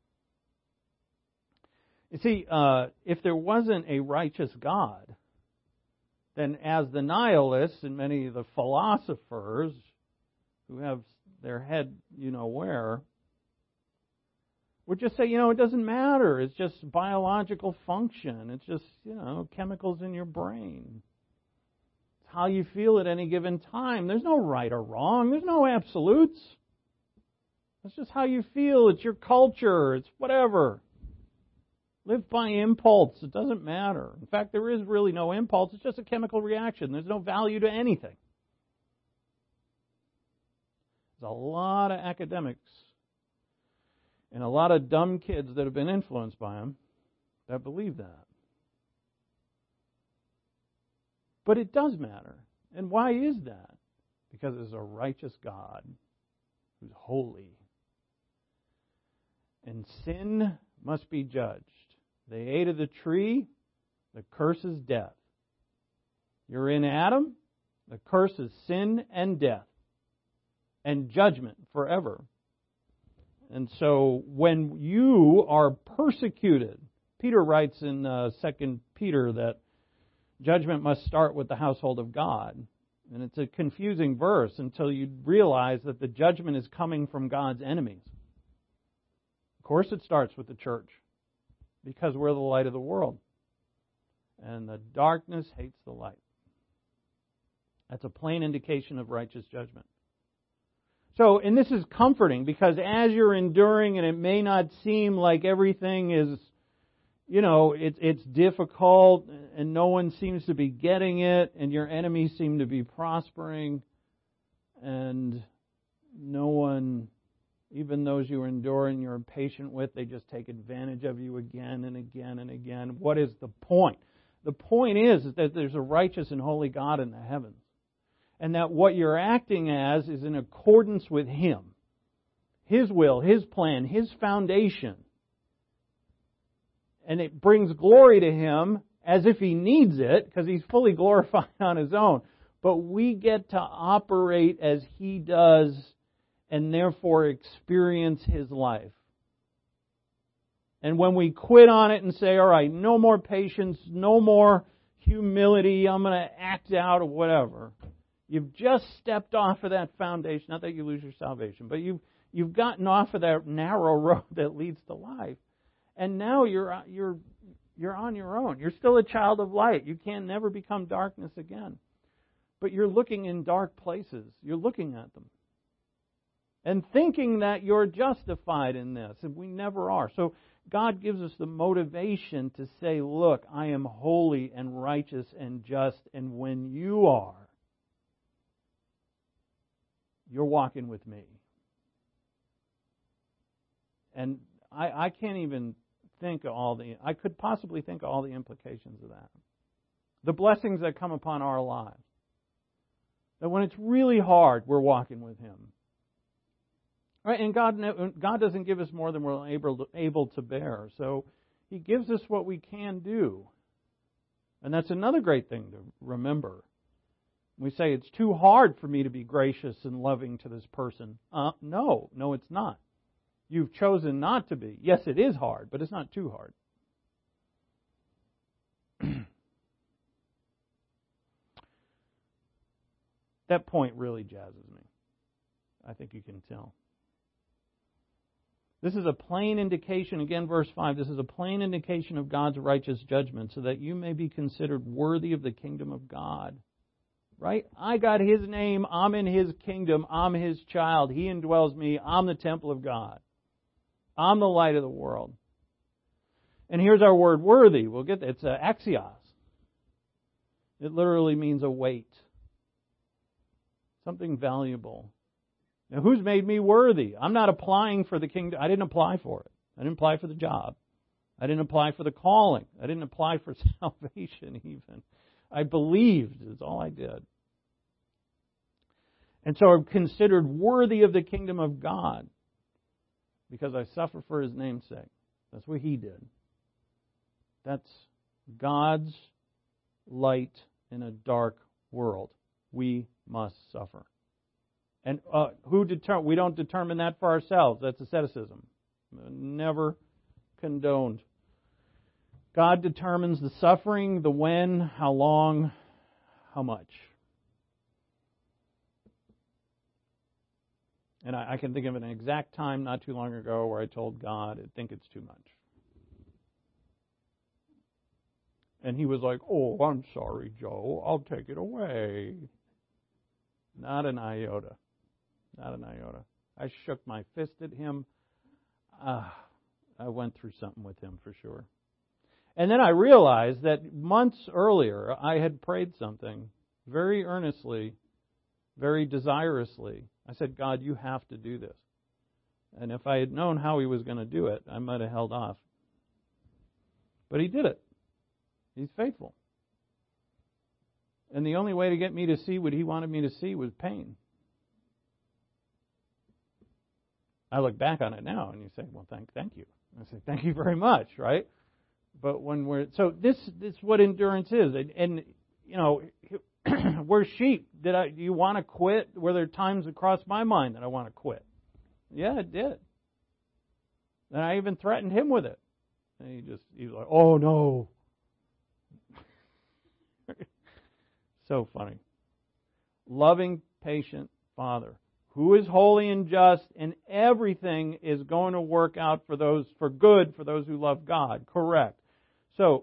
You see, uh, if there wasn't a righteous God, then as the nihilists and many of the philosophers who have their head, you know where, would just say, you know, it doesn't matter. It's just biological function. It's just, you know, chemicals in your brain. It's how you feel at any given time. There's no right or wrong. There's no absolutes. It's just how you feel. It's your culture. It's whatever. Live by impulse. It doesn't matter. In fact, there is really no impulse. It's just a chemical reaction. There's no value to anything. There's a lot of academics and a lot of dumb kids that have been influenced by them that believe that. But it does matter. And why is that? Because there's a righteous God who's holy. And sin must be judged. They ate of the tree, the curse is death. You're in Adam, the curse is sin and death and judgment forever. And so when you are persecuted, Peter writes in uh, Second Peter that judgment must start with the household of God. And it's a confusing verse until you realize that the judgment is coming from God's enemies. Of course it starts with the church, because we're the light of the world. And the darkness hates the light. That's a plain indication of righteous judgment. So, and this is comforting, because as you're enduring, and it may not seem like everything is, you know, it, it's difficult, and no one seems to be getting it, and your enemies seem to be prospering, and no one, even those you endure and you're patient with, they just take advantage of you again and again and again. What is the point? The point is that there's a righteous and holy God in the heavens. And that what you're acting as is in accordance with Him. His will, His plan, His foundation. And it brings glory to Him as if He needs it, because He's fully glorified on His own. But we get to operate as He does and therefore experience His life. And when we quit on it and say, all right, no more patience, no more humility, I'm going to act out or whatever, you've just stepped off of that foundation. Not that you lose your salvation, but you've, you've gotten off of that narrow road that leads to life. And now you're, you're, you're on your own. You're still a child of light. You can never become darkness again. But you're looking in dark places. You're looking at them. And thinking that you're justified in this. And we never are. So God gives us the motivation to say, look, I am holy and righteous and just. And when you are, you're walking with me. And I, I can't even think of all the, I could possibly think of all the implications of that. The blessings that come upon our lives. That when it's really hard, we're walking with Him. Right? And God, God doesn't give us more than we're able to, able to bear. So He gives us what we can do. And that's another great thing to remember. We say, it's too hard for me to be gracious and loving to this person. Uh, no, no, it's not. You've chosen not to be. Yes, it is hard, but it's not too hard. That point really jazzes me. I think you can tell. This is a plain indication, again, verse five, this is a plain indication of God's righteous judgment, so that you may be considered worthy of the kingdom of God. Right? I got His name, I'm in His kingdom, I'm His child, He indwells me, I'm the temple of God. I'm the light of the world. And here's our word worthy. We'll get that. It's uh, axios. It literally means a weight. Something valuable. Now, who's made me worthy? I'm not applying for the kingdom. I didn't apply for it. I didn't apply for the job. I didn't apply for the calling. I didn't apply for salvation even. I believed is all I did. And so I'm considered worthy of the kingdom of God because I suffer for His name's sake. That's what He did. That's God's light in a dark world. We must suffer. And uh, who deter- we don't determine that for ourselves. That's asceticism. Never condoned. God determines the suffering, the when, how long, how much. And I, I can think of an exact time not too long ago where I told God, I think it's too much. And He was like, oh, I'm sorry, Joe. I'll take it away. Not an iota. Not an iota. I shook my fist at Him. Uh, I went through something with Him for sure. And then I realized that months earlier I had prayed something very earnestly, very desirously. I said, God, you have to do this. And if I had known how He was going to do it, I might have held off. But He did it. He's faithful. And the only way to get me to see what He wanted me to see was pain. I look back on it now and you say, well, thank thank you. I say, thank you very much, right? But when we're, so this, this is what endurance is. And, and you know, we're sheep. Did I, do you want to quit? Were there times that crossed my mind that I want to quit? Yeah, it did. And I even threatened Him with it. And he just, he was like, oh no. So funny. Loving, patient Father, who is holy and just, and everything is going to work out for those, for good, for those who love God. Correct. So,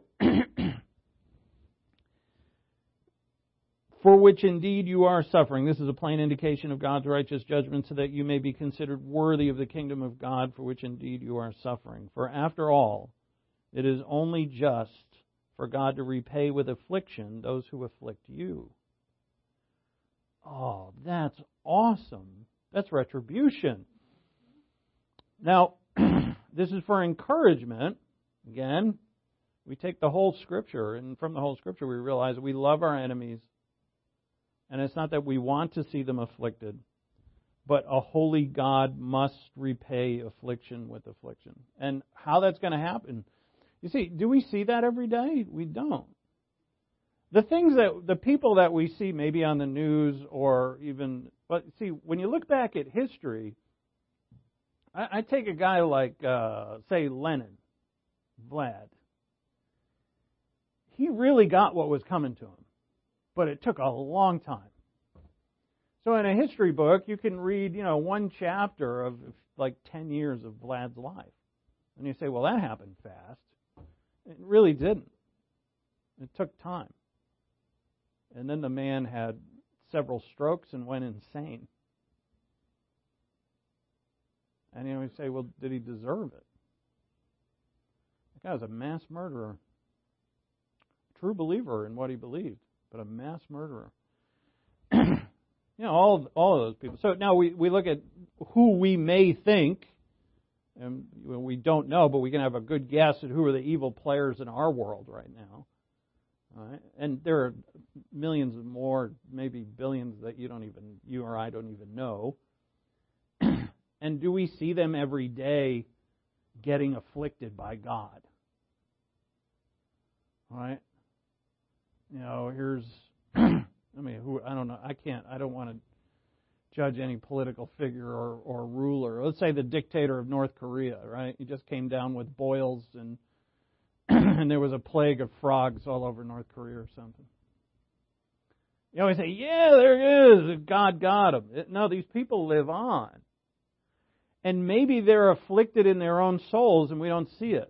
for which indeed you are suffering. This is a plain indication of God's righteous judgment, so that you may be considered worthy of the kingdom of God, for which indeed you are suffering. For after all, it is only just for God to repay with affliction those who afflict you. Oh, that's awesome. That's retribution. Now, this is for encouragement. Again, we take the whole Scripture, and from the whole Scripture we realize we love our enemies. And it's not that we want to see them afflicted, but a holy God must repay affliction with affliction. And how that's going to happen, you see, do we see that every day? We don't. the things that, the people that we see maybe on the news or even, but see, when you look back at history, I, I take a guy like, uh, say, Lenin, Vlad. He really got what was coming to him, but it took a long time. So in a history book, you can read, you know, one chapter of like ten years of Vlad's life. And you say, well, that happened fast. It really didn't. It took time. And then the man had several strokes and went insane. And you know, you say, well, did he deserve it? That guy was a mass murderer. True believer in what he believed, but a mass murderer. You know, all all of those people. So now we, we look at who we may think, and we don't know, but we can have a good guess at who are the evil players in our world right now. All right? And there are millions of more, maybe billions that you don't even, you or I don't even know. And do we see them every day getting afflicted by God? All right? You know, here's, I mean, who, I don't know, I can't, I don't want to judge any political figure or, or ruler. Let's say the dictator of North Korea, right? He just came down with boils and and there was a plague of frogs all over North Korea or something. You always say, yeah, there is, God got him. No, these people live on. And maybe they're afflicted in their own souls and we don't see it.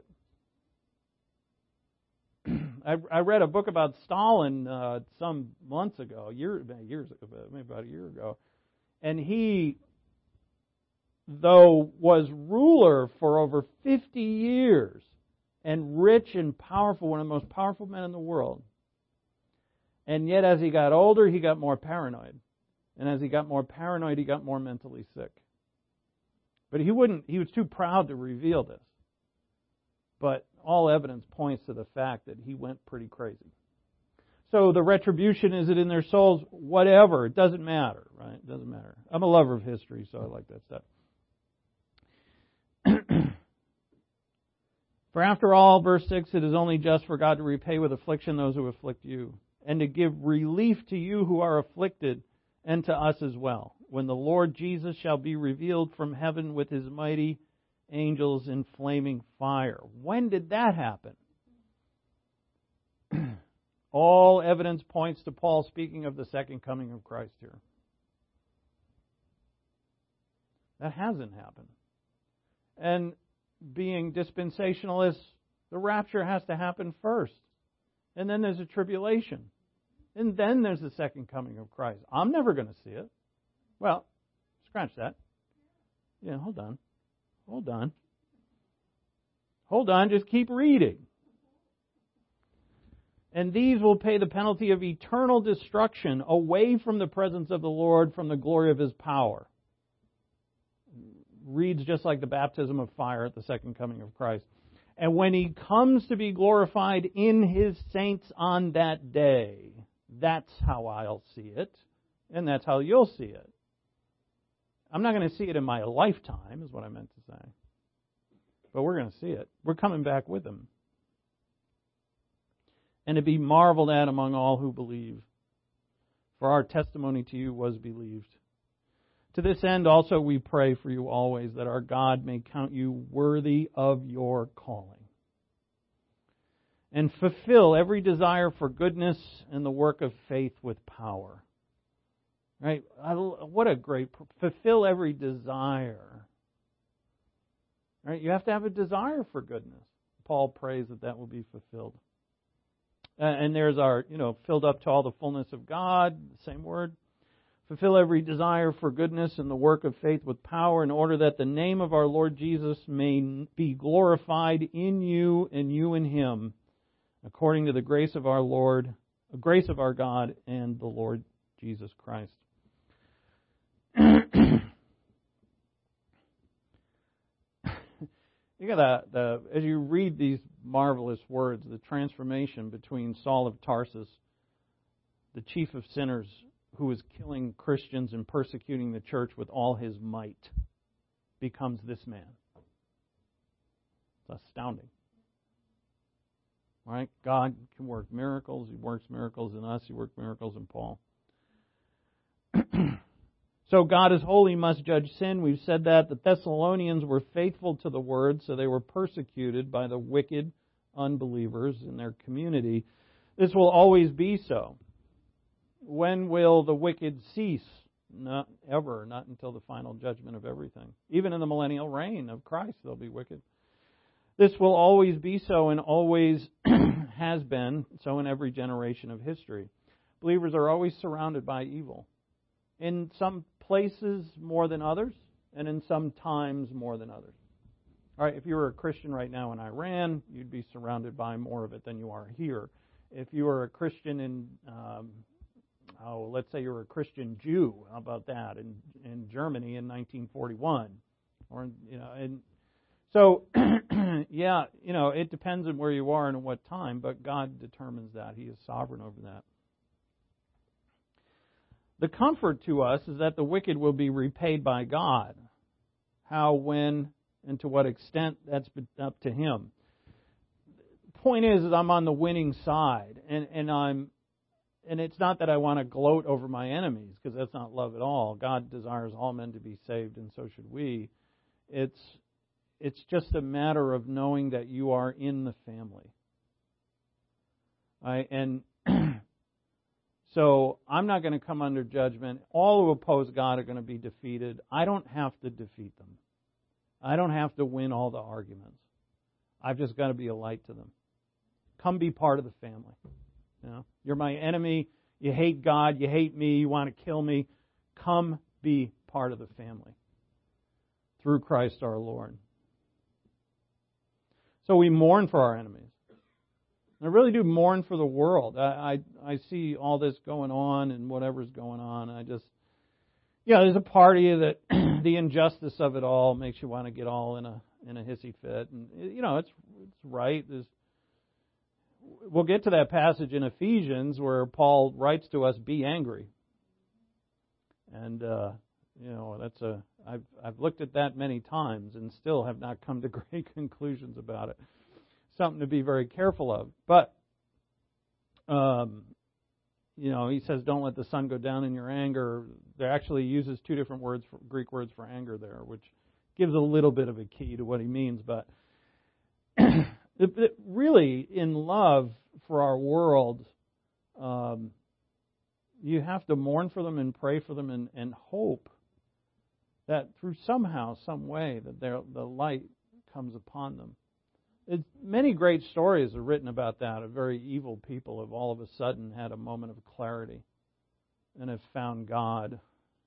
I, I read a book about Stalin uh, some months ago, year, years ago, maybe about a year ago. And he, though, was ruler for over fifty years and rich and powerful, one of the most powerful men in the world. And yet as he got older, he got more paranoid. And as he got more paranoid, he got more mentally sick. But he wouldn't, he was too proud to reveal this. But all evidence points to the fact that he went pretty crazy. So the retribution, is it in their souls? Whatever. It doesn't matter, right? It doesn't matter. I'm a lover of history, so I like that stuff. For after all, verse six, it is only just for God to repay with affliction those who afflict you, and to give relief to you who are afflicted, and to us as well, when the Lord Jesus shall be revealed from heaven with his mighty angels in flaming fire. When did that happen? All evidence points to Paul speaking of the second coming of Christ here. That hasn't happened. And being dispensationalists, the rapture has to happen first. And then there's a tribulation. And then there's the second coming of Christ. I'm never going to see it. Well, scratch that. Yeah, hold on. Hold on. Hold on, just keep reading. And these will pay the penalty of eternal destruction away from the presence of the Lord, from the glory of his power. Reads just like the baptism of fire at the second coming of Christ. And when he comes to be glorified in his saints on that day, that's how I'll see it, and that's how you'll see it. I'm not going to see it in my lifetime, is what I meant to say. But we're going to see it. We're coming back with him. And to be marveled at among all who believe. For our testimony to you was believed. To this end also we pray for you always, that our God may count you worthy of your calling, and fulfill every desire for goodness and the work of faith with power. Right? What a great, fulfill every desire. Right? You have to have a desire for goodness. Paul prays that that will be fulfilled. Uh, and there's our, you know, filled up to all the fullness of God, same word. Fulfill every desire for goodness and the work of faith with power, in order that the name of our Lord Jesus may be glorified in you and you in him, according to the grace of our Lord, the grace of our God and the Lord Jesus Christ. You got the, the as you read these marvelous words, the transformation between Saul of Tarsus, the chief of sinners, who was killing Christians and persecuting the church with all his might, becomes this man. It's astounding. Right? God can work miracles. He works miracles in us. He worked miracles in Paul. So God is holy, must judge sin. We've said that. The Thessalonians were faithful to the word, so they were persecuted by the wicked unbelievers in their community. This will always be so. When will the wicked cease? Not ever, not until the final judgment of everything. Even in the millennial reign of Christ, they'll be wicked. This will always be so and always has been so in every generation of history. Believers are always surrounded by evil. In some places more than others, and in some times more than others. All right, if you were a Christian right now in Iran, you'd be surrounded by more of it than you are here. If you were a Christian in, um, oh, let's say you're a Christian Jew, how about that, in in Germany in nineteen forty-one, or you know, and so yeah, you know, it depends on where you are and at what time, but God determines that. He is sovereign over that. The comfort to us is that the wicked will be repaid by God. How, when, and to what extent, that's up to Him. The point is, is I'm on the winning side, and, and I'm, and it's not that I want to gloat over my enemies, because that's not love at all. God desires all men to be saved, and so should we. It's, it's just a matter of knowing that you are in the family. I, and So I'm not going to come under judgment. All who oppose God are going to be defeated. I don't have to defeat them. I don't have to win all the arguments. I've just got to be a light to them. Come be part of the family. You know, you're my enemy. You hate God. You hate me. You want to kill me. Come be part of the family through Christ our Lord. So we mourn for our enemies. I really do mourn for the world. I, I I see all this going on and whatever's going on. I just, yeah, there's a party that the injustice of it all makes you want to get all in a in a hissy fit, and you know it's it's right. There's, we'll get to that passage in Ephesians where Paul writes to us, "Be angry," and uh, you know that's a I've I've looked at that many times and still have not come to great conclusions about it. Something to be very careful of. But, um, you know, he says, don't let the sun go down in your anger. There actually uses two different words, for, Greek words for anger there, which gives a little bit of a key to what he means. But it, it really, in love for our world, um, you have to mourn for them and pray for them and, and hope that through somehow, some way, that the light comes upon them. It, many great stories are written about that, of very evil people have all of a sudden had a moment of clarity and have found God.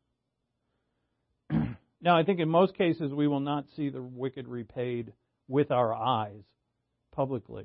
Now, I think in most cases we will not see the wicked repaid with our eyes publicly.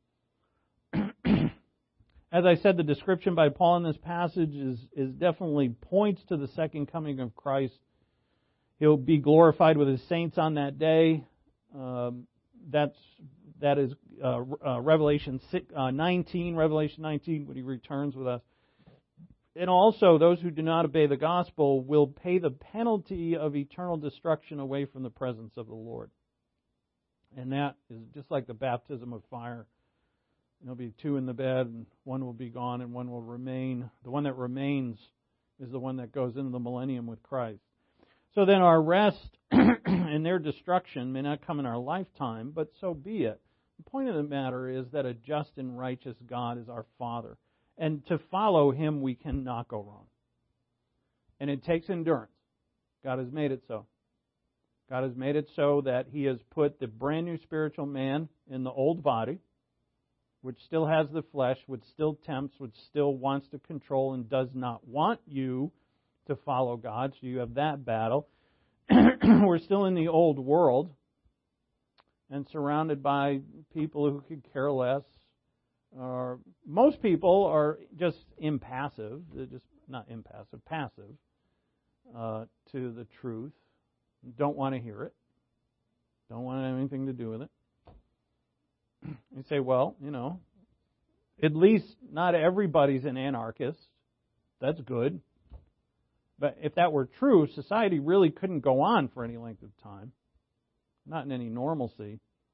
As I said, the description by Paul in this passage is, is definitely points to the second coming of Christ. He'll be glorified with His saints on that day. Um, that's That is uh, uh, Revelation nineteen, Revelation nineteen, when He returns with us. And also, those who do not obey the gospel will pay the penalty of eternal destruction away from the presence of the Lord. And that is just like the baptism of fire. There'll be two in the bed, and one will be gone, and one will remain. The one that remains is the one that goes into the millennium with Christ. So then our rest and their destruction may not come in our lifetime, but so be it. The point of the matter is that a just and righteous God is our Father. And to follow Him, we cannot go wrong. And it takes endurance. God has made it so. God has made it so that He has put the brand new spiritual man in the old body, which still has the flesh, which still tempts, which still wants to control and does not want you to follow God. So you have that battle. We're still in the old world and surrounded by people who could care less. Or most people are just impassive. They're just not impassive, passive uh, to the truth. Don't want to hear it. Don't want to have anything to do with it. You say, well, you know, at least not everybody's an anarchist. That's good. But if that were true, society really couldn't go on for any length of time. Not in any normalcy.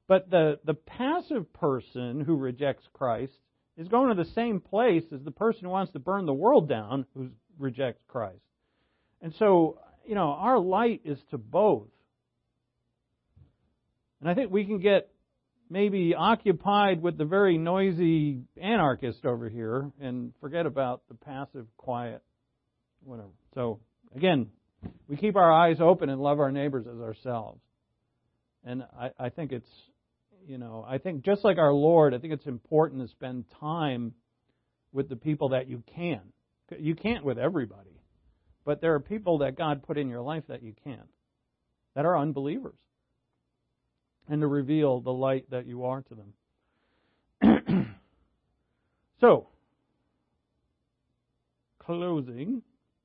But the, the passive person who rejects Christ is going to the same place as the person who wants to burn the world down who rejects Christ. And so, you know, our light is to both. And I think we can get maybe occupied with the very noisy anarchist over here and forget about the passive, quiet, whatever. So, again, we keep our eyes open and love our neighbors as ourselves. And I, I think it's, you know, I think just like our Lord, I think it's important to spend time with the people that you can. You can't with everybody. But there are people that God put in your life that you can't, that are unbelievers. And to reveal the light that you are to them. So, closing.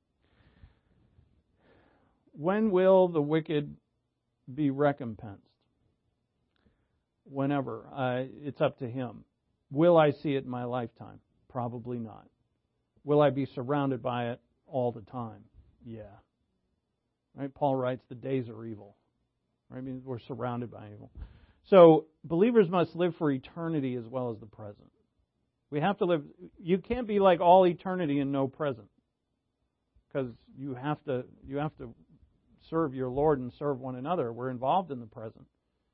When will the wicked be recompensed? Whenever. Uh, it's up to him. Will I see it in my lifetime? Probably not. Will I be surrounded by it all the time? Yeah. Right? Paul writes, the days are evil. Right? I mean, we're surrounded by evil. So, believers must live for eternity as well as the present. We have to live, you can't be like all eternity and no present. Because you have to, you have to serve your Lord and serve one another. We're involved in the present.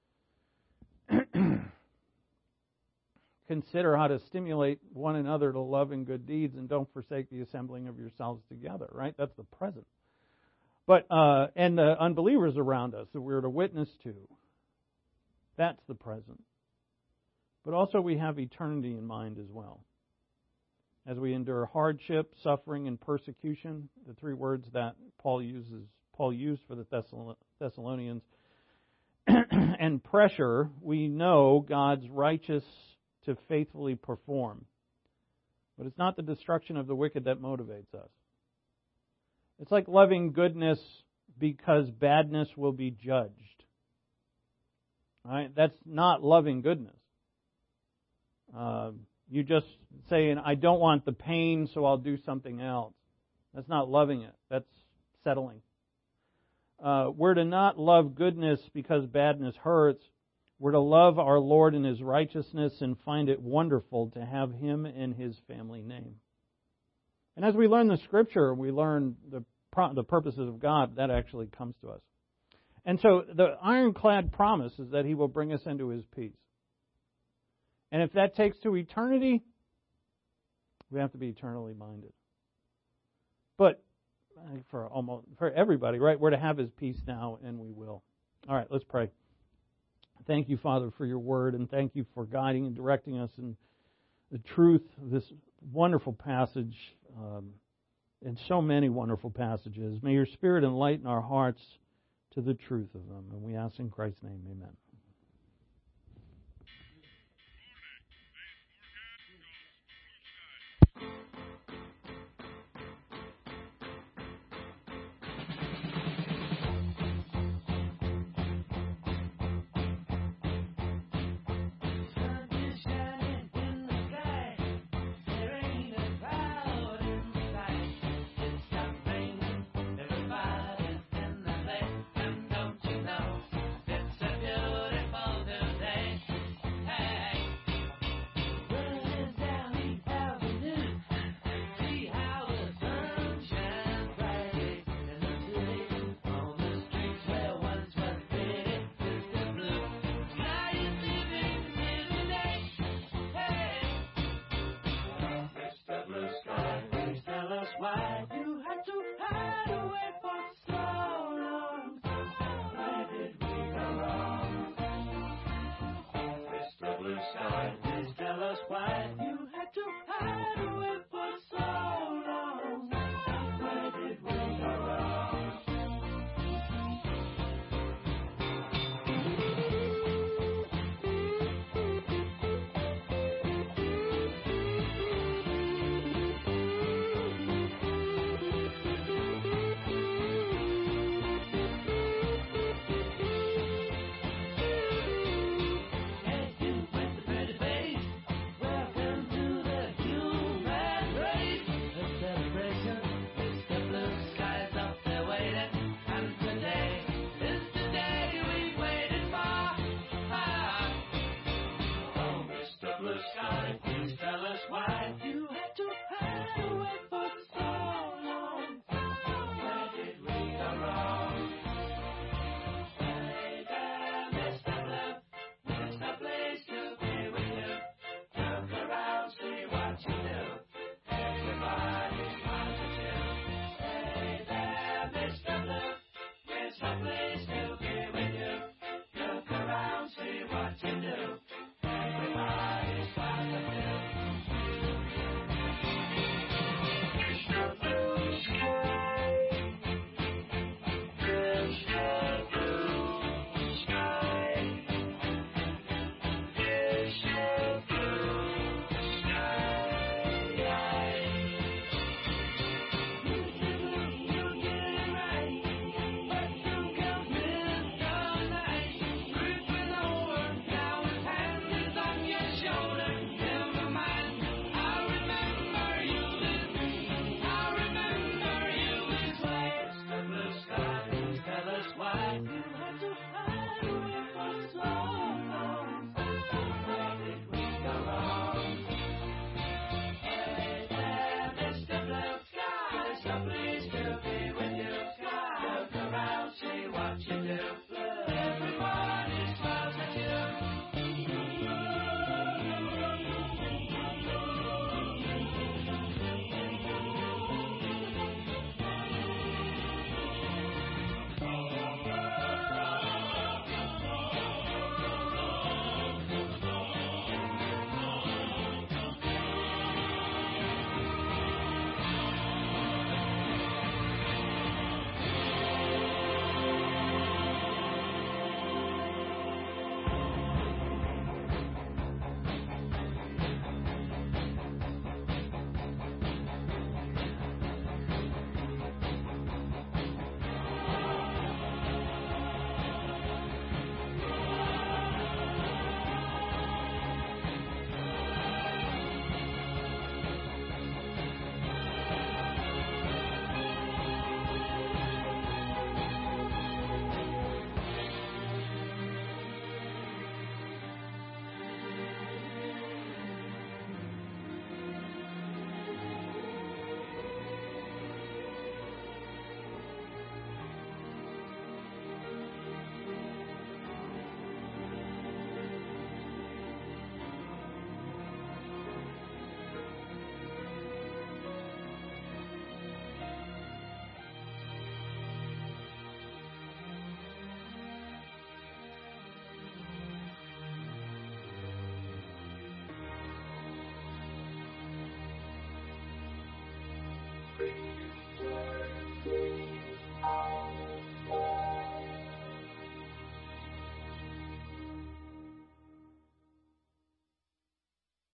Consider how to stimulate one another to love and good deeds, and don't forsake the assembling of yourselves together, right? That's the present. But, uh, and the unbelievers around us that we're to witness to, that's the present. But also we have eternity in mind as well. As we endure hardship, suffering, and persecution, the three words that Paul uses, Paul used for the Thessalonians, and pressure, we know God's righteous to faithfully perform. But it's not the destruction of the wicked that motivates us. It's like loving goodness because badness will be judged. Right? That's not loving goodness. Uh, you just saying, I don't want the pain, so I'll do something else. That's not loving it. That's settling. Uh, we're to not love goodness because badness hurts. We're to love our Lord in His righteousness and find it wonderful to have Him in His family name. And as we learn the Scripture, we learn the the purposes of God, that actually comes to us. And so the ironclad promise is that He will bring us into His peace. And if that takes to eternity, we have to be eternally minded. But for almost for everybody, right? We're to have His peace now, and we will. All right, let's pray. Thank you, Father, for your word, and thank you for guiding and directing us in the truth of this wonderful passage, um, and so many wonderful passages. May your Spirit enlighten our hearts to the truth of them. And we ask in Christ's name, amen. Why you had to hide away for so long? Where did we go wrong? Mister Blue Sky, please tell us why you had to hide away.